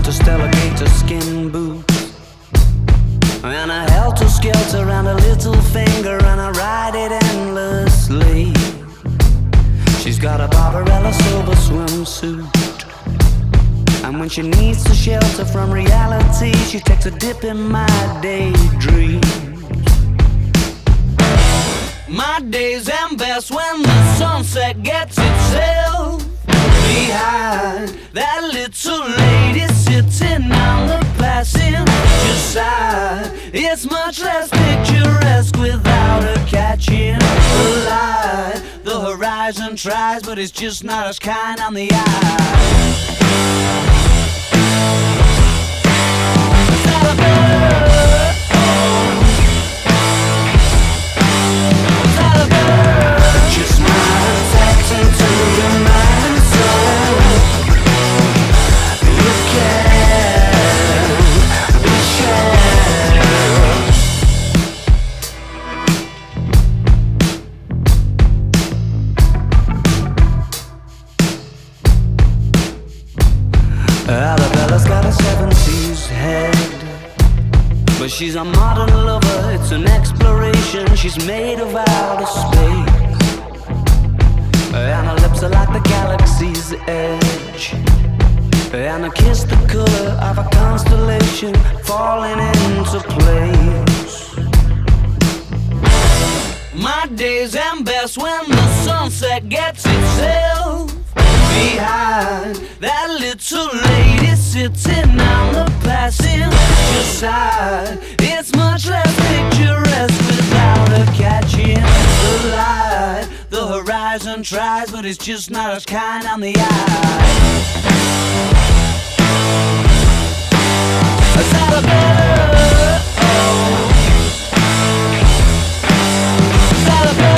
interstellar gator skin boots, and a helter-skelter around a little finger, and I ride it endlessly. She's got a Barbarella silver swimsuit, and when she needs to shelter from reality, she takes a dip in my daydreams. My days end best when the sunset gets itself behind that little lady sitting on the passenger side. It's much less picturesque without her catching the light. The horizon tries, but it's just not as kind on the eye. Is that a bird? Is that a bird? Just not attaching to your mind and soul. You can't be sure. Arabella's got a 70s head, but she's a modern lover, it's an exploration. She's made of outer space, and her lips are like the galaxy's edge, and her kiss the color of a constellation falling into place. My days end best when the sunset gets itself behind that little lady sitting on the passenger side. It's much less picturesque without her catching the light. The horizon tries, but it's just not as kind on the eye. Is that a bird? Oh. Is that a bird?